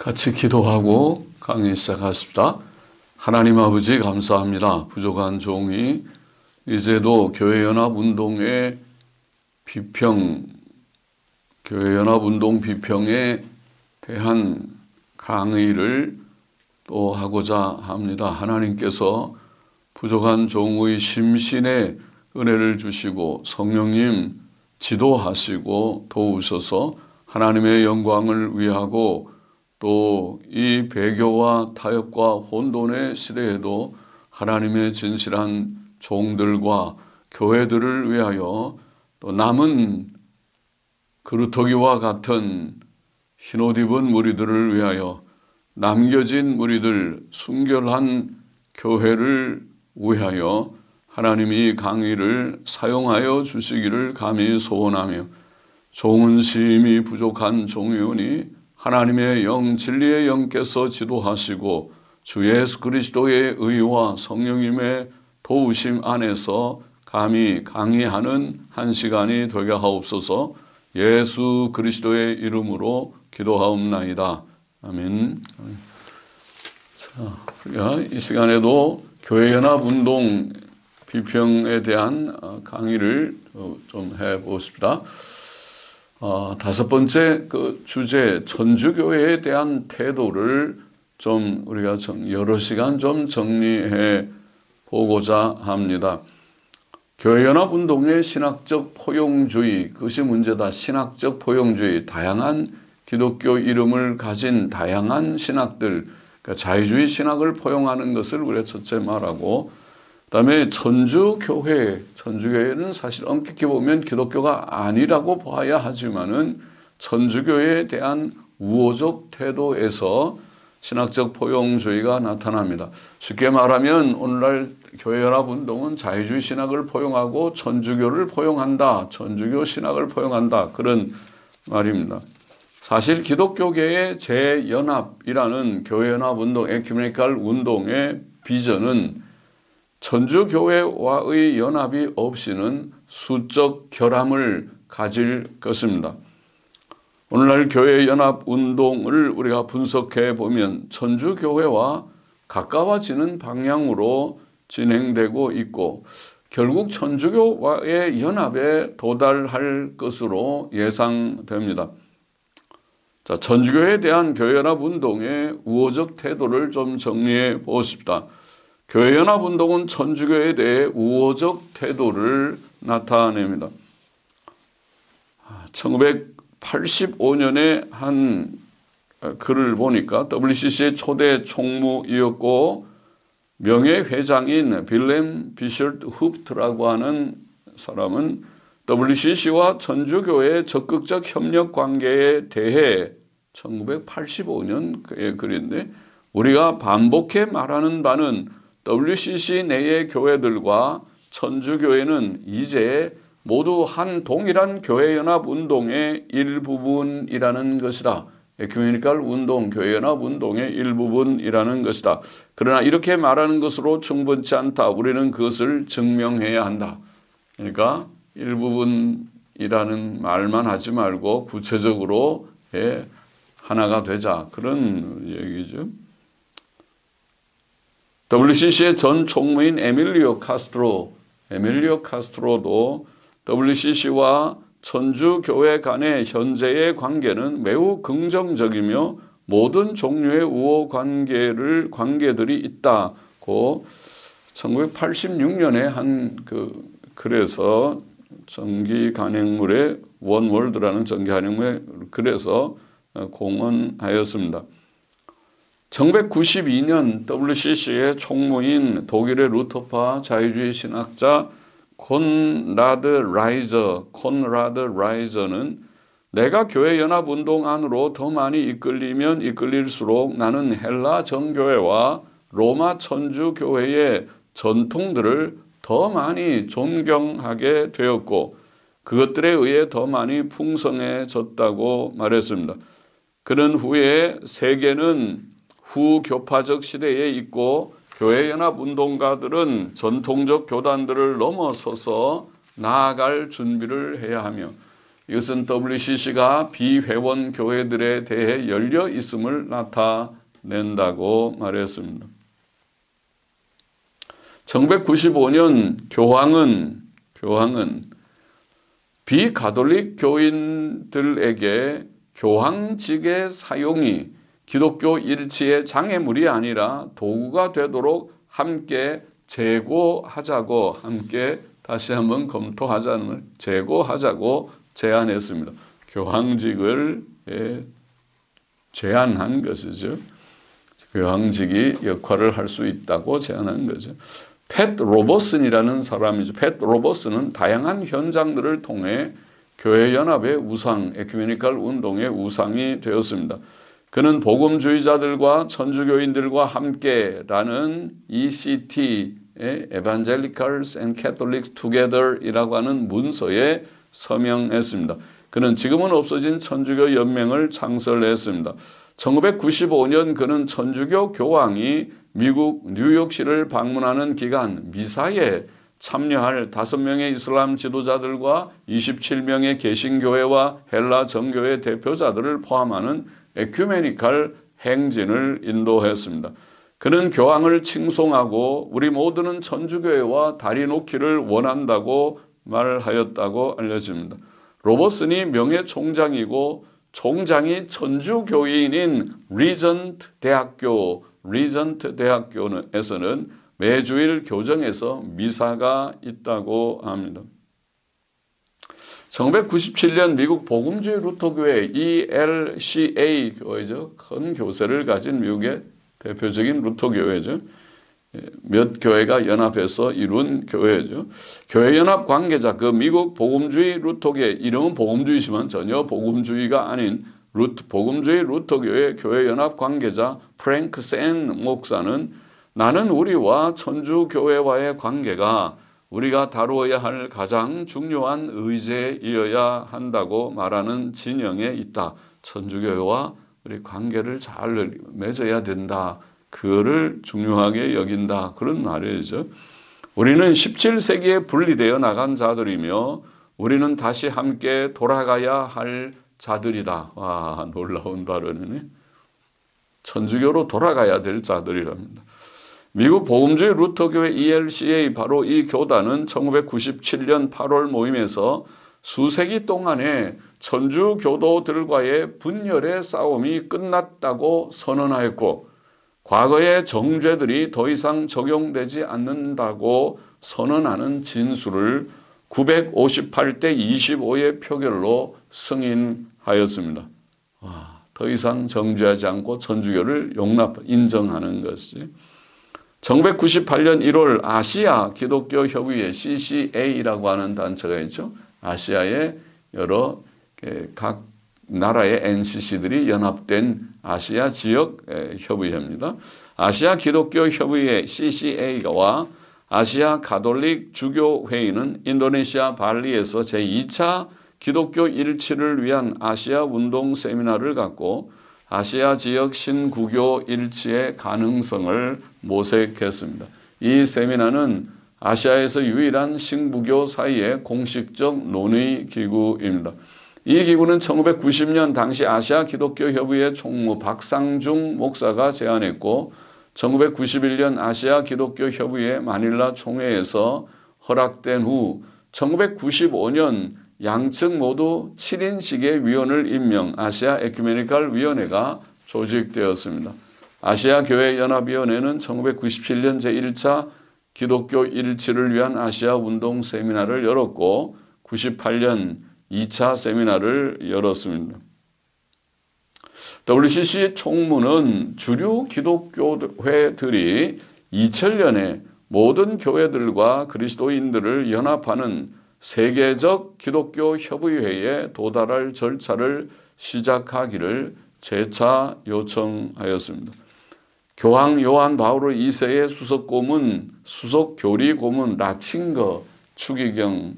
같이 기도하고 강의 시작하십니다. 하나님 아버지 감사합니다. 부족한 종이 이제도 교회연합운동의 교회연합운동 비평에 대한 강의를 또 하고자 합니다. 하나님께서 부족한 종의 심신에 은혜를 주시고 성령님 지도하시고 도우셔서 하나님의 영광을 위하고 또 이 배교와 타협과 혼돈의 시대에도 하나님의 진실한 종들과 교회들을 위하여 또 남은 그루터기와 같은 흰옷 입은 무리들을 위하여 남겨진 무리들 순결한 교회를 위하여 하나님이 강의를 사용하여 주시기를 감히 소원하며 종은 심히 부족한 종이오니 하나님의 영 진리의 영께서 지도하시고 주 예수 그리스도의 의와 성령님의 도우심 안에서 감히 강의하는 한 시간이 되게 하옵소서. 예수 그리스도의 이름으로 기도하옵나이다. 아멘. 자, 우리가 이 시간에도 교회연합운동 비평에 대한 강의를 좀 해보십니다. 다섯 번째 그 주제 천주교회에 대한 태도를 좀 우리가 여러 시간 좀 정리해 보고자 합니다. 교회연합운동의 신학적 포용주의, 그것이 문제다. 신학적 포용주의, 다양한 기독교 이름을 가진 다양한 신학들, 그러니까 자유주의 신학을 포용하는 것을 우리가 첫째 말하고, 그 다음에 천주교회는 사실 엄격히 보면 기독교가 아니라고 봐야 하지만은 천주교회에 대한 우호적 태도에서 신학적 포용주의가 나타납니다. 쉽게 말하면 오늘날 교회연합운동은 자유주의 신학을 포용하고 천주교를 포용한다. 천주교 신학을 포용한다. 그런 말입니다. 사실 기독교계의 재연합이라는 교회연합운동, 에큐메니컬 운동의 비전은 천주교회와의 연합이 없이는 수적 결함을 가질 것입니다. 오늘날 교회연합운동을 우리가 분석해 보면 천주교회와 가까워지는 방향으로 진행되고 있고 결국 천주교와의 연합에 도달할 것으로 예상됩니다. 자, 천주교에 대한 교회연합운동의 우호적 태도를 좀 정리해 보십시다. 교회연합운동은 천주교에 대해 우호적 태도를 나타냅니다. 1985년에 한 글을 보니까 WCC의 초대 총무이었고 명예회장인 빌렘 비셜트 후프트라고 하는 사람은 WCC와 천주교의 적극적 협력 관계에 대해 1985년 그의 글인데 우리가 반복해 말하는 바는 WCC 내의 교회들과 천주교회는 이제 모두 한 동일한 교회연합운동의 일부분이라는 것이다. 에큐메니컬 운동, 교회연합운동의 일부분이라는 것이다. 그러나 이렇게 말하는 것으로 충분치 않다. 우리는 그것을 증명해야 한다. 그러니까 일부분이라는 말만 하지 말고 구체적으로 하나가 되자. 그런 얘기죠. WCC의 전 총무인 에밀리오 카스트로도 WCC와 천주교회 간의 현재의 관계는 매우 긍정적이며 모든 종류의 우호 관계들이 있다고 1986년에 한 글에서 정기 간행물의 원월드라는 정기 간행물의 글에서 공언하였습니다. 1992년 WCC의 총무인 독일의 루터파 자유주의 신학자 콘라드 라이저는 내가 교회연합운동 안으로 더 많이 이끌리면 이끌릴수록 나는 헬라 정교회와 로마 천주교회의 전통들을 더 많이 존경하게 되었고 그것들에 의해 더 많이 풍성해졌다고 말했습니다. 그런 후에 세계는 후교파적 시대에 있고 교회연합운동가들은 전통적 교단들을 넘어서서 나아갈 준비를 해야 하며 이것은 WCC가 비회원 교회들에 대해 열려 있음을 나타낸다고 말했습니다. 1995년 교황은 비가톨릭 교인들에게 교황직의 사용이 기독교 일치의 장애물이 아니라 도구가 되도록 함께 제고하자고, 함께 다시 한번 검토하자는 제고하자고 제안했습니다. 교황직을 제안한 것이죠. 교황직이 역할을 할 수 있다고 제안한 거죠. 팻 로버슨이라는 사람이죠. 팻 로버슨은 다양한 현장들을 통해 교회연합의 우상, 에큐메니컬 운동의 우상이 되었습니다. 그는 복음주의자들과 천주교인들과 함께라는 ECT, Evangelicals and Catholics Together이라고 하는 문서에 서명했습니다. 그는 지금은 없어진 천주교 연맹을 창설했습니다. 1995년 그는 천주교 교황이 미국 뉴욕시를 방문하는 기간 미사에 참여할 5명의 이슬람 지도자들과 27명의 개신교회와 헬라 정교회 대표자들을 포함하는 에큐메니칼 행진을 인도했습니다. 그는 교황을 칭송하고 우리 모두는 천주교회와 다리 놓기를 원한다고 말하였다고 알려집니다. 로버슨이 명예 총장이고 총장이 천주교인인 리전트 대학교에서는 매주일 교정에서 미사가 있다고 합니다. 1997년 미국 복음주의 루터교회 ELCA 교회죠. 큰 교세를 가진 미국의 대표적인 루터교회죠. 몇 교회가 연합해서 이룬 교회죠. 교회연합 관계자, 그 미국 복음주의 루터교회, 이름은 복음주의지만 전혀 복음주의가 아닌 복음주의 루터교회 교회연합 관계자 프랭크 센 목사는 나는 우리와 천주교회와의 관계가 우리가 다루어야 할 가장 중요한 의제이어야 한다고 말하는 진영에 있다. 천주교회와 우리 관계를 잘 맺어야 된다. 그거를 중요하게 여긴다. 그런 말이죠. 우리는 17세기에 분리되어 나간 자들이며 우리는 다시 함께 돌아가야 할 자들이다. 와, 놀라운 발언이네. 천주교로 돌아가야 될 자들이랍니다. 미국 복음주의 루터교회 ELCA, 바로 이 교단은 1997년 8월 모임에서 수세기 동안에 천주교도들과의 분열의 싸움이 끝났다고 선언하였고 과거의 정죄들이 더 이상 적용되지 않는다고 선언하는 진술을 958대 25의 표결로 승인하였습니다. 더 이상 정죄하지 않고 천주교를 인정하는 것이. 1998년 1월 아시아 기독교 협의회 CCA라고 하는 단체가 있죠. 아시아의 여러 각 나라의 NCC들이 연합된 아시아 지역 협의회입니다. 아시아 기독교 협의회 CCA와 아시아 가톨릭 주교회의는 인도네시아 발리에서 제2차 기독교 일치를 위한 아시아 운동 세미나를 갖고 아시아 지역 신구교 일치의 가능성을 모색했습니다. 이 세미나는 아시아에서 유일한 신부교 사이의 공식적 논의 기구입니다. 이 기구는 1990년 당시 아시아 기독교 협의회 총무 박상중 목사가 제안했고 1991년 아시아 기독교 협의회 마닐라 총회에서 허락된 후 1995년 양측 모두 7인씩의 위원을 임명, 아시아 에큐메니컬 위원회가 조직되었습니다. 아시아 교회 연합위원회는 1997년 제1차 기독교 일치를 위한 아시아 운동 세미나를 열었고 98년 2차 세미나를 열었습니다. WCC 총무는 주류 기독교회들이 2000년에 모든 교회들과 그리스도인들을 연합하는 세계적 기독교 협의회에 도달할 절차를 시작하기를 재차 요청하였습니다. 교황 요한 바오로 2세의 수석 교리 고문 라칭거 추기경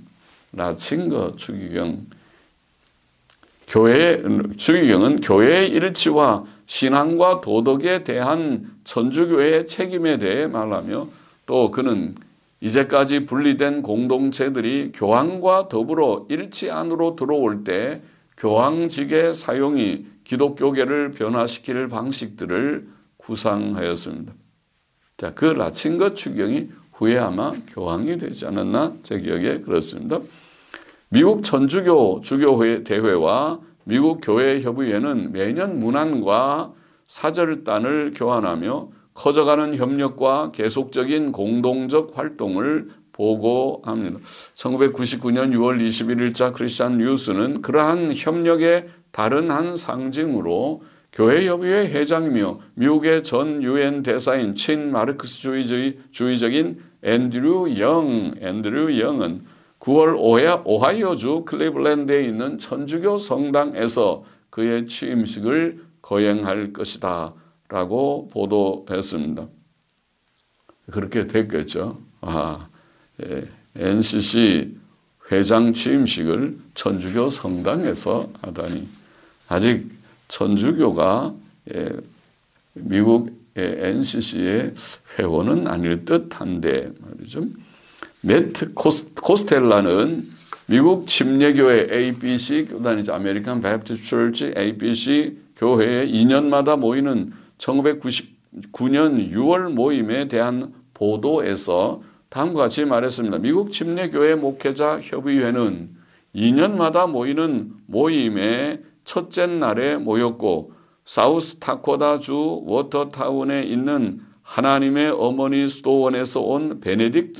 추기경은 교회의 일치와 신앙과 도덕에 대한 천주교회의 책임에 대해 말하며 또 그는 이제까지 분리된 공동체들이 교황과 더불어 일치 안으로 들어올 때 교황직의 사용이 기독교계를 변화시킬 방식들을 구상하였습니다. 자, 그 라친거 추경이 후에 아마 교황이 되지 않았나? 제 기억에 그렇습니다. 미국 천주교 주교회 대회와 미국 교회협의회는 매년 문안과 사절단을 교환하며 커져가는 협력과 계속적인 공동적 활동을 보고합니다. 1999년 6월 21일자 크리스찬 뉴스는 그러한 협력의 다른 한 상징으로 교회협의회 회장이며 미국의 전 유엔 대사인 친마르크스주의적인 앤드류 영은 9월 오하이오주 클리블랜드에 있는 천주교 성당에서 그의 취임식을 거행할 것이다 라고 보도했습니다. 그렇게 됐겠죠. NCC 회장 취임식을 천주교 성당에서 하다니. 아직 천주교가 미국 NCC의 회원은 아닐 듯한데 말이죠. 매트 코스텔라는 미국 침례교회 ABC 교단이죠. 아메리칸 베프티스트 처치 ABC 교회에 2년마다 모이는 1999년 6월 모임에 대한 보도에서 다음과 같이 말했습니다. 미국 침례교회 목회자 협의회는 2년마다 모이는 모임의 첫째 날에 모였고 사우스 다코타주 워터타운에 있는 하나님의 어머니 수도원에서 온 베네딕트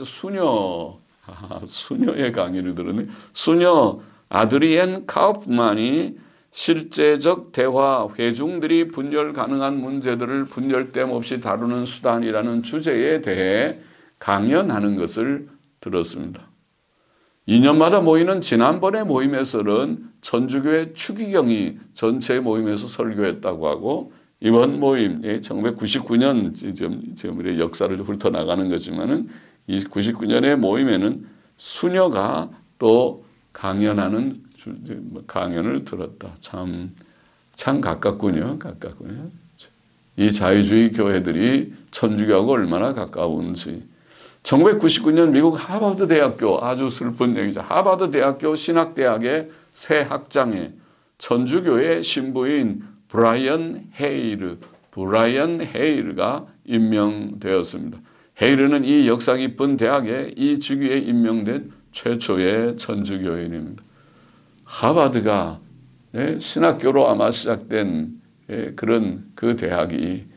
수녀의 강의를 들었네. 수녀 아드리엔 카우프만이 실제적 대화, 회중들이 분열 가능한 문제들을 분열됨 없이 다루는 수단이라는 주제에 대해 강연하는 것을 들었습니다. 2년마다 모이는 지난번의 모임에서는 천주교회 추기경이 전체 모임에서 설교했다고 하고 이번 모임, 1999년 지금 역사를 훑어나가는 거지만은 이 99년의 모임에는 수녀가 또 강연을 들었다. 참 가깝군요. 이 자유주의 교회들이 천주교하고 얼마나 가까운지. 1999년 미국 하버드 대학교, 아주 슬픈 얘기죠. 하버드 대학교 신학대학의 새 학장에 천주교의 신부인 브라이언 헤이르가 임명되었습니다. 헤이르는 이 역사 깊은 대학에 이 직위에 임명된 최초의 천주교인입니다. 하버드가 신학교로 아마 시작된 그런 그 대학이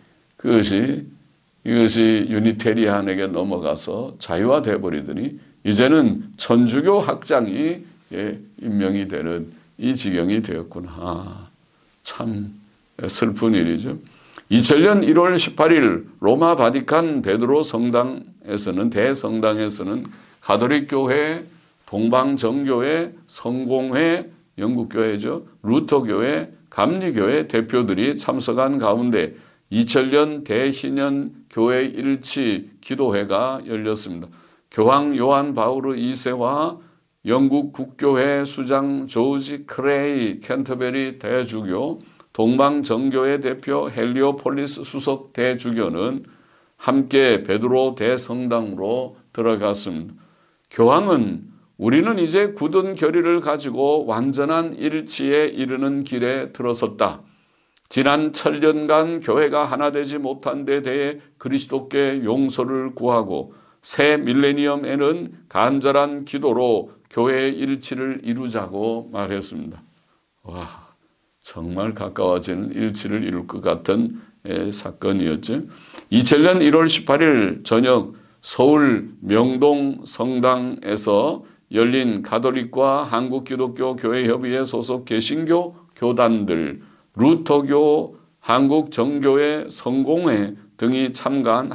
이것이 유니테리안에게 넘어가서 자유화돼 버리더니 이제는 천주교 학장이 임명이 되는 이 지경이 되었구나. 참 슬픈 일이죠. 2000년 1월 18일 로마 바티칸 베드로 성당에서는 대성당에서는 가톨릭교회, 동방정교회, 성공회, 영국교회죠. 루터교회, 감리교회 대표들이 참석한 가운데 2000년 대희년 교회 일치 기도회가 열렸습니다. 교황 요한 바우르 2세와 영국 국교회 수장 조지 크레이 캔터베리 대주교, 동방정교회 대표 헬리오폴리스 수석 대주교는 함께 베드로 대성당으로 들어갔습니다. 교황은 우리는 이제 굳은 결의를 가지고 완전한 일치에 이르는 길에 들어섰다. 지난 1000년간 교회가 하나 되지 못한 데 대해 그리스도께 용서를 구하고 새 밀레니엄에는 간절한 기도로 교회의 일치를 이루자고 말했습니다. 와, 정말 가까워지는 일치를 이룰 것 같은 사건이었죠. 2000년 1월 18일 저녁 서울 명동 성당에서 열린 가톨릭과 한국기독교교회협의회 소속 개신교 교단들, 루터교, 한국정교회, 성공회 등이 참가한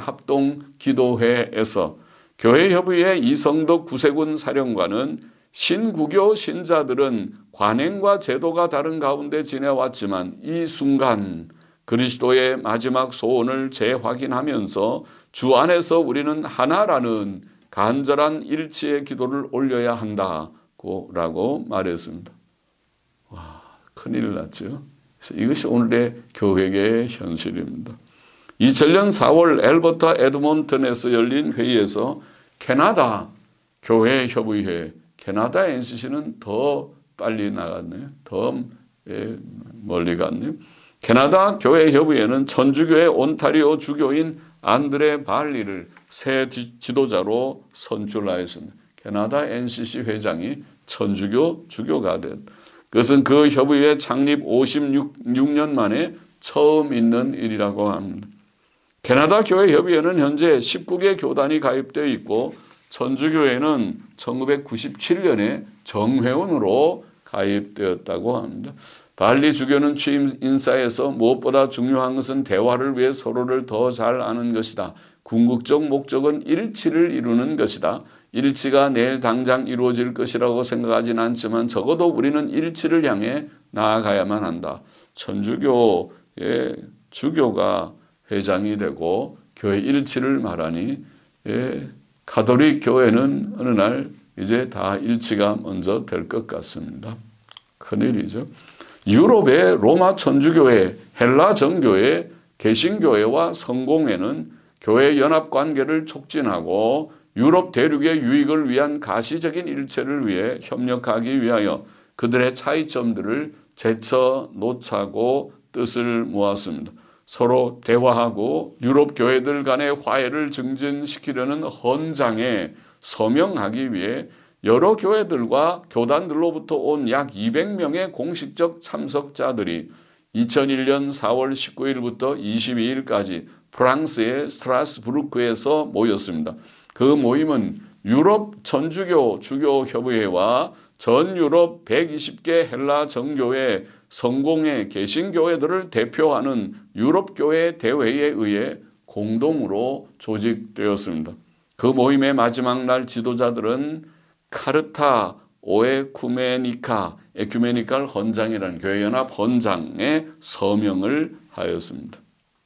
합동기도회에서 교회협의회 이성덕 구세군 사령관은 신구교 신자들은 관행과 제도가 다른 가운데 지내왔지만 이 순간 그리스도의 마지막 소원을 재확인하면서 주 안에서 우리는 하나라는 간절한 일치의 기도를 올려야 한다고 말했습니다. 와, 큰일 났죠. 이것이 오늘의 교회계의 현실입니다. 2000년 4월 엘버타 에드몬턴에서 열린 회의에서 캐나다 교회협의회, 캐나다 NCC는 더 빨리 나갔네요. 더 멀리 갔네요. 캐나다 교회협의회는 천주교의 온타리오 주교인 안드레 발리를 새 지도자로 선출하였습니다. 캐나다 NCC 회장이 천주교 주교가 됐다. 그것은 그 협의회 창립 56년 만에 처음 있는 일이라고 합니다. 캐나다 교회협의회는 현재 19개 교단이 가입되어 있고 천주교회는 1997년에 정회원으로 가입되었다고 합니다. 발리 주교는 취임 인사에서 무엇보다 중요한 것은 대화를 위해 서로를 더 잘 아는 것이다. 궁극적 목적은 일치를 이루는 것이다. 일치가 내일 당장 이루어질 것이라고 생각하진 않지만 적어도 우리는 일치를 향해 나아가야만 한다. 천주교의 주교가 회장이 되고 교회 일치를 말하니 가톨릭 교회는 어느 날 이제 다 일치가 먼저 될 것 같습니다. 큰일이죠. 유럽의 로마 천주교회, 헬라 정교회, 개신교회와 성공회는 교회 연합 관계를 촉진하고 유럽 대륙의 유익을 위한 가시적인 일체를 위해 협력하기 위하여 그들의 차이점들을 제쳐 놓자고 뜻을 모았습니다. 서로 대화하고 유럽 교회들 간의 화해를 증진시키려는 헌장에 서명하기 위해 여러 교회들과 교단들로부터 온 약 200명의 공식적 참석자들이 2001년 4월 19일부터 22일까지 프랑스의 스트라스부르크에서 모였습니다. 그 모임은 유럽 천주교 주교협의회와 전 유럽 120개 헬라 정교회 성공회 개신교회들을 대표하는 유럽교회 대회에 의해 공동으로 조직되었습니다. 그 모임의 마지막 날 지도자들은 카르타 에큐메니칼 헌장이라는 교회연합 헌장에 서명을 하였습니다.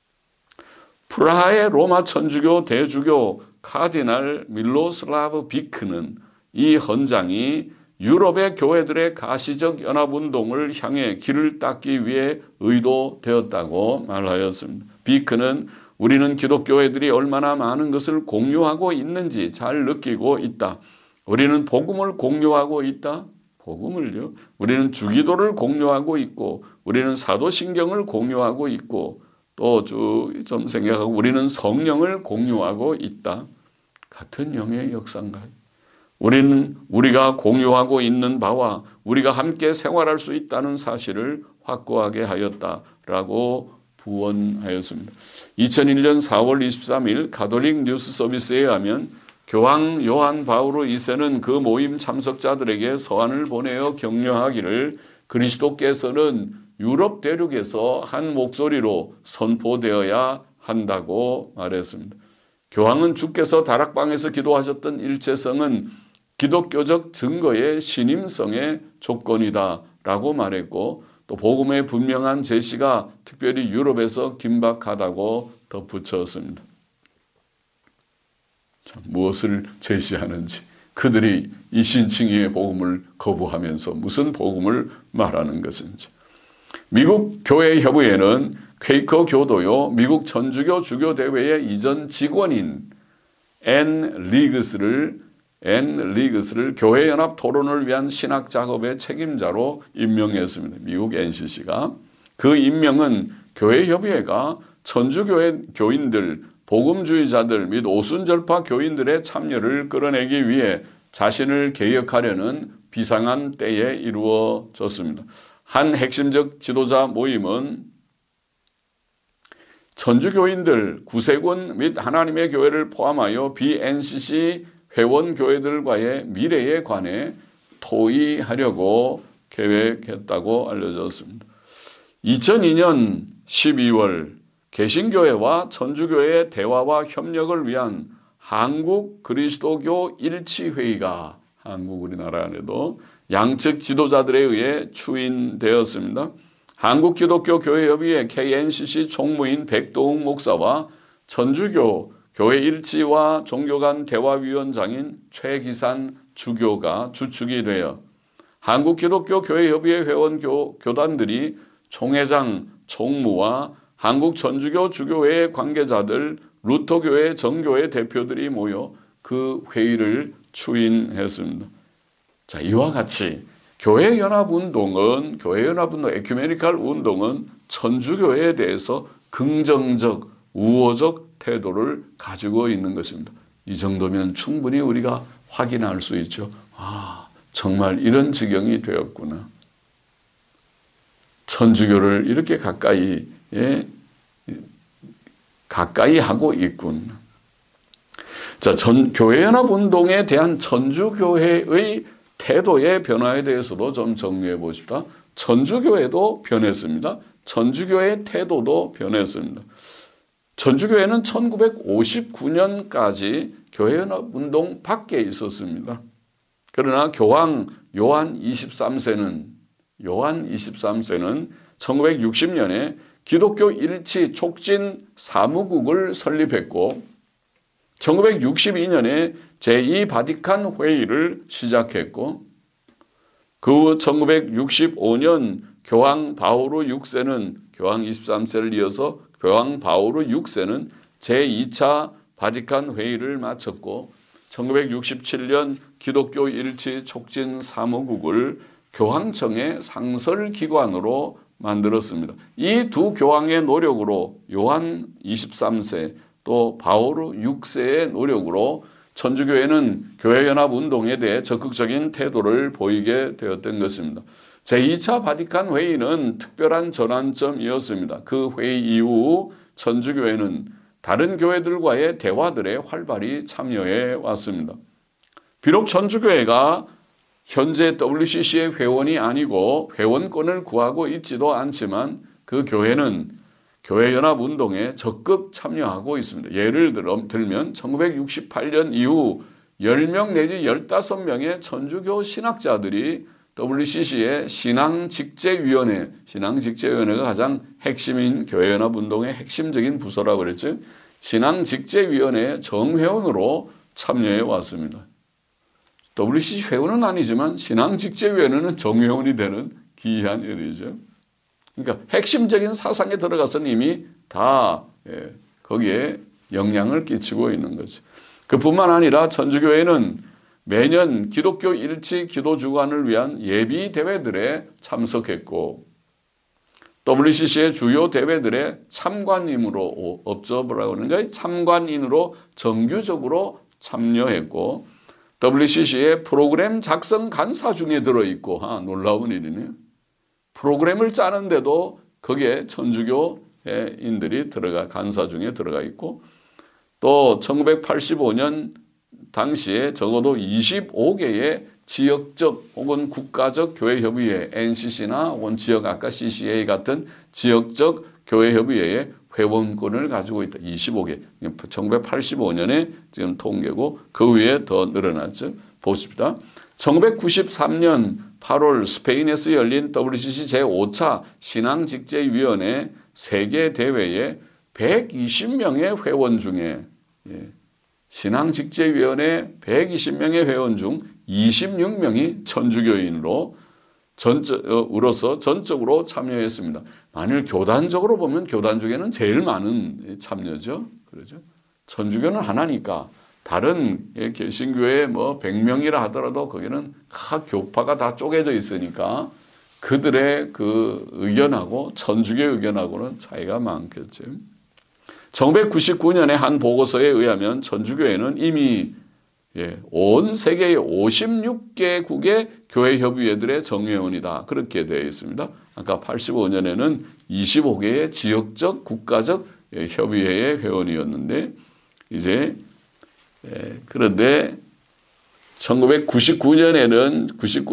프라하의 로마 천주교 대주교 카디날 밀로슬라브 비크는 이 헌장이 유럽의 교회들의 가시적 연합운동을 향해 길을 닦기 위해 의도되었다고 말하였습니다. 비크는 우리는 기독교회들이 얼마나 많은 것을 공유하고 있는지 잘 느끼고 있다. 우리는 복음을 공유하고 있다. 복음을요. 우리는 주기도를 공유하고 있고 우리는 사도신경을 공유하고 있고 또 좀 생각하고 우리는 성령을 공유하고 있다. 같은 영의 역사인가요? 우리가 공유하고 있는 바와 우리가 함께 생활할 수 있다는 사실을 확고하게 하였다라고 부언하였습니다. 2001년 4월 23일 가톨릭 뉴스 서비스에 의하면 교황 요한 바오로 2세는 그 모임 참석자들에게 서한을 보내어 격려하기를 그리스도께서는 유럽 대륙에서 한 목소리로 선포되어야 한다고 말했습니다. 교황은 주께서 다락방에서 기도하셨던 일체성은 기독교적 증거의 신임성의 조건이다라고 말했고 또 복음의 분명한 제시가 특별히 유럽에서 긴박하다고 덧붙였습니다. 참, 무엇을 제시하는지 그들이 이신칭의의 복음을 거부하면서 무슨 복음을 말하는 것인지. 미국 교회협의회는 퀘이커 교도요 미국 천주교 주교대회의 이전 직원인 앤 리그스를 교회연합 토론을 위한 신학 작업의 책임자로 임명했습니다. 미국 NCC가. 그 임명은 교회협의회가 천주교회 교인들, 복음주의자들 및 오순절파 교인들의 참여를 끌어내기 위해 자신을 개혁하려는 비상한 때에 이루어졌습니다. 한 핵심적 지도자 모임은 천주교인들, 구세군 및 하나님의 교회를 포함하여 BNCC 회원교회들과의 미래에 관해 토의하려고 계획했다고 알려졌습니다. 2002년 12월 개신교회와 천주교회의 대화와 협력을 위한 한국 그리스도교 일치회의가 한국 우리나라 안에도 양측 지도자들에 의해 추인되었습니다. 한국기독교교회협의회 KNCC 총무인 백도웅 목사와 천주교 교회 일치와 종교 간 대화위원장인 최기산 주교가 주축이 되어 한국기독교교회협의회 회원 교단들이 총회장, 총무와 한국천주교 주교회의 관계자들, 루터교회 정교회 대표들이 모여 그 회의를 추인했습니다. 자, 이와 같이 교회연합운동, 에큐메니칼 운동은 천주교회에 대해서 긍정적, 우호적 태도를 가지고 있는 것입니다. 이 정도면 충분히 우리가 확인할 수 있죠. 아, 정말 이런 지경이 되었구나. 천주교를 이렇게 가까이 하고 있군. 자, 교회연합운동에 대한 천주교회의 태도의 변화에 대해서도 좀 정리해 보십시다. 천주교회도 변했습니다. 천주교회의 태도도 변했습니다. 천주교회는 1959년까지 교회연합운동 밖에 있었습니다. 그러나 교황 요한 23세는 1960년에 기독교 일치 촉진 사무국을 설립했고 1962년에 제2바티칸 회의를 시작했고 그 후 1965년 교황 바오로 6세는 교황 23세를 이어서 교황 바오로 6세는 제2차 바티칸 회의를 마쳤고 1967년 기독교 일치 촉진 사무국을 교황청의 상설기관으로 만들었습니다. 이 두 교황의 노력으로 요한 23세 또 바오로 6세의 노력으로 천주교회는 교회연합운동에 대해 적극적인 태도를 보이게 되었던 것입니다. 제2차 바티칸 회의는 특별한 전환점이었습니다. 그 회의 이후 천주교회는 다른 교회들과의 대화들에 활발히 참여해 왔습니다. 비록 천주교회가 현재 WCC의 회원이 아니고 회원권을 구하고 있지도 않지만 그 교회는 교회연합운동에 적극 참여하고 있습니다. 예를 들면 1968년 이후 10명 내지 15명의 천주교 신학자들이 WCC의 신앙직제위원회가 가장 핵심인 교회연합운동의 핵심적인 부서라고 그랬죠. 신앙직제위원회 정회원으로 참여해 왔습니다. WCC 회원은 아니지만 신앙직제위원회는 정회원이 되는 기이한 일이죠. 그러니까 핵심적인 사상에 들어가서는 이미 다 거기에 영향을 끼치고 있는 거죠. 그뿐만 아니라 천주교회는 매년 기독교 일치 기도 주간을 위한 예비 대회들에 참석했고 WCC의 주요 대회들의 참관인으로 업저버라고 하는가 참관인으로 정규적으로 참여했고 WCC의 프로그램 작성 간사 중에 들어있고 놀라운 일이네요. 프로그램을 짜는데도 거기에 천주교인들이 간사 중에 들어가 있고 또 1985년 당시에 적어도 25개의 지역적 혹은 국가적 교회협의회 NCC나 혹은 아까 CCA 같은 지역적 교회협의회의 회원권을 가지고 있다. 25개. 1985년에 지금 통계고 그 위에 더 늘어났죠. 보십시다. 1993년 8월 스페인에서 열린 WCC 제5차 신앙직제위원회 세계대회에 120명의 회원 중에 신앙직제위원회 120명의 회원 중 26명이 천주교인으로서 전적으로 참여했습니다. 만일 교단적으로 보면 교단 중에는 제일 많은 참여죠. 그렇죠? 천주교는 하나니까 다른 개신교회 100명이라 하더라도 거기는 각 교파가 다 쪼개져 있으니까 그들의 그 의견하고 천주교의 의견하고는 차이가 많겠죠. 1999년에 한 보고서에 의하면 천주교회는 이미 온 세계의 56개국의 교회협의회들의 정회원이다. 그렇게 되어 있습니다. 아까 85년에는 25개의 지역적 국가적 협의회의 회원이었는데 이제 그런데 1999년에는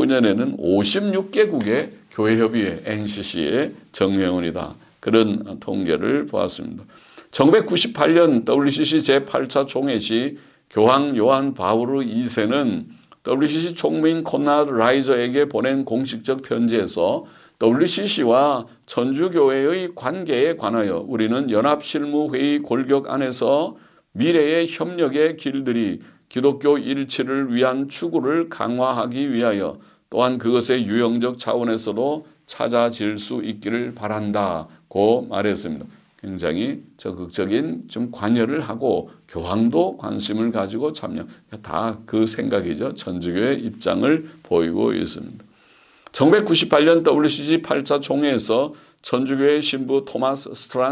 56개국의 교회협의회 NCC의 정회원이다. 그런 통계를 보았습니다. 1998년 WCC 제8차 총회 시 교황 요한 바오로 2세는 WCC 총무인 코나드 라이저에게 보낸 공식적 편지에서 WCC와 천주교회의 관계에 관하여 우리는 연합실무회의 골격 안에서 미래의 협력의 길들이 기독교 일치를 위한 추구를 강화하기 위하여 또한 그것의 유형적 차원에서도 찾아질 수 있기를 바란다고 말했습니다. 굉장히 적극적인 좀 관여를 하고 교황도 관심을 가지고 참여. 다 그 생각이죠. 천주교의 입장을 보이고 있습니다. 1998년 WCG 8차 총회에서 천주교의 신부 토마스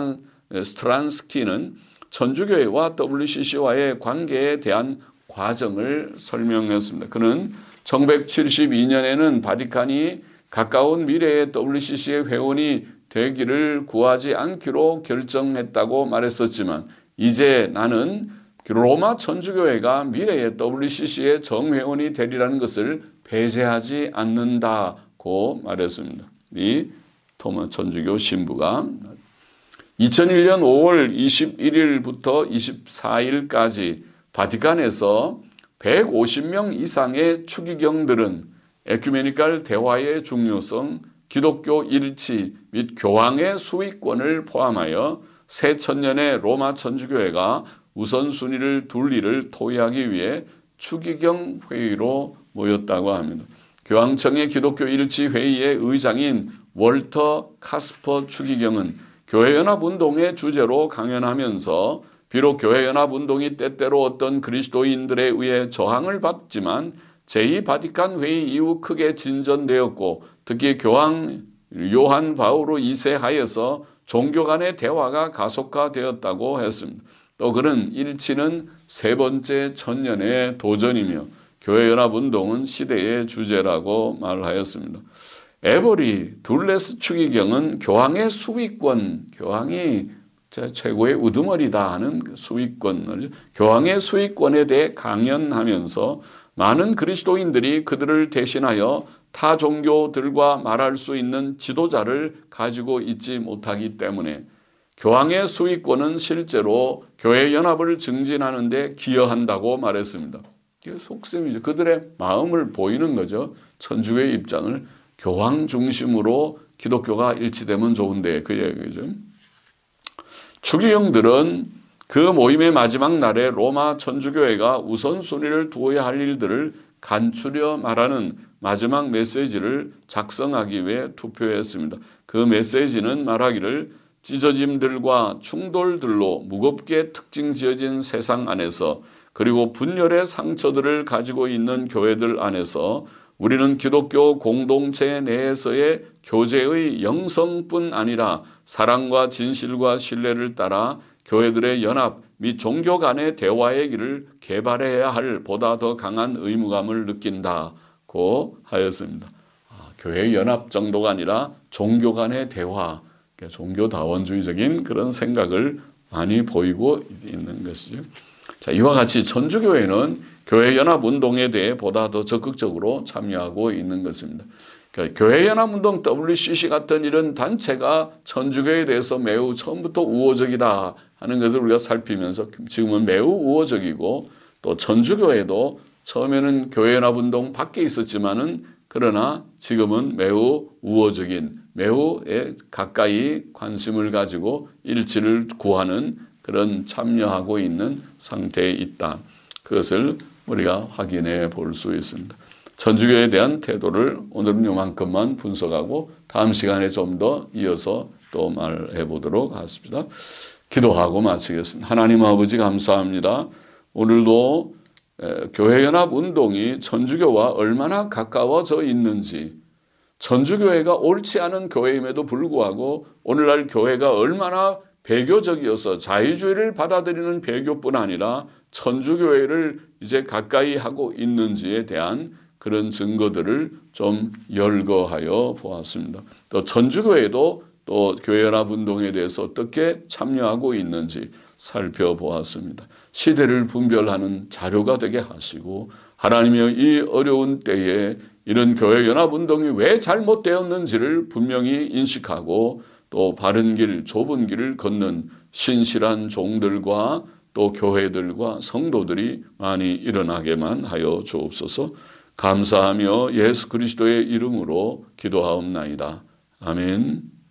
스트란스키는 천주교회와 WCC와의 관계에 대한 과정을 설명했습니다. 그는 1972년에는 바티칸이 가까운 미래에 WCC의 회원이 되기를 구하지 않기로 결정했다고 말했었지만 이제 나는 로마 천주교회가 미래에 WCC의 정회원이 되리라는 것을 배제하지 않는다고 말했습니다. 이 토마 천주교 신부가 2001년 5월 21일부터 24일까지 바티칸에서 150명 이상의 추기경들은 에큐메니칼 대화의 중요성, 기독교 일치 및 교황의 수위권을 포함하여 새 천년의 로마 천주교회가 우선순위를 둘 일을 토의하기 위해 추기경 회의로 모였다고 합니다. 교황청의 기독교 일치 회의의 의장인 월터 카스퍼 추기경은 교회연합운동의 주제로 강연하면서 비록 교회연합운동이 때때로 어떤 그리스도인들에 의해 저항을 받지만 제2바티칸 회의 이후 크게 진전되었고 특히 교황 요한 바오로 2세 하에서 종교 간의 대화가 가속화되었다고 했습니다. 또 그는 일치는 세 번째 천년의 도전이며 교회연합운동은 시대의 주제라고 말하였습니다. 에버리 둘레스 추기경은 교황의 수위권, 교황이 최고의 우두머리다 하는 수위권을 교황의 수위권에 대해 강연하면서 많은 그리스도인들이 그들을 대신하여 타 종교들과 말할 수 있는 지도자를 가지고 있지 못하기 때문에 교황의 수위권은 실제로 교회 연합을 증진하는 데 기여한다고 말했습니다. 이게 속셈이죠. 그들의 마음을 보이는 거죠. 천주교의 입장을 교황 중심으로 기독교가 일치되면 좋은데 그 얘기죠. 추기경들은 그 모임의 마지막 날에 로마 천주교회가 우선순위를 두어야 할 일들을 간추려 말하는 마지막 메시지를 작성하기 위해 투표했습니다. 그 메시지는 말하기를 찢어짐들과 충돌들로 무겁게 특징 지어진 세상 안에서 그리고 분열의 상처들을 가지고 있는 교회들 안에서 우리는 기독교 공동체 내에서의 교제의 영성뿐 아니라 사랑과 진실과 신뢰를 따라 교회들의 연합 및 종교 간의 대화의 길을 개발해야 할 보다 더 강한 의무감을 느낀다고 하였습니다. 교회 연합 정도가 아니라 종교 간의 대화, 종교다원주의적인 그런 생각을 많이 보이고 있는 것이죠. 자, 이와 같이 천주교회는 교회연합운동에 대해 보다 더 적극적으로 참여하고 있는 것입니다. 그러니까 교회연합운동 WCC 같은 이런 단체가 천주교에 대해서 매우 처음부터 우호적이다 하는 것을 우리가 살피면서 지금은 매우 우호적이고 또 천주교회도 처음에는 교회연합운동 밖에 있었지만은 그러나 지금은 매우 우호적인 매우 가까이 관심을 가지고 일치를 구하는 그런 참여하고 있는 상태에 있다. 그것을 우리가 확인해 볼 수 있습니다. 천주교에 대한 태도를 오늘은 요만큼만 분석하고 다음 시간에 좀 더 이어서 또 말해 보도록 하겠습니다. 기도하고 마치겠습니다. 하나님 아버지 감사합니다. 오늘도 교회연합운동이 천주교와 얼마나 가까워져 있는지 천주교회가 옳지 않은 교회임에도 불구하고 오늘날 교회가 얼마나 배교적이어서 자유주의를 받아들이는 배교뿐 아니라 천주교회를 이제 가까이 하고 있는지에 대한 그런 증거들을 좀 열거하여 보았습니다. 또 천주교회도 또 교회연합운동에 대해서 어떻게 참여하고 있는지 살펴보았습니다. 시대를 분별하는 자료가 되게 하시고 하나님의 이 어려운 때에 이런 교회연합운동이 왜 잘못되었는지를 분명히 인식하고 또 바른 길, 좁은 길을 걷는 신실한 종들과 또 교회들과 성도들이 많이 일어나게만 하여 주옵소서. 감사하며 예수 그리스도의 이름으로 기도하옵나이다. 아멘.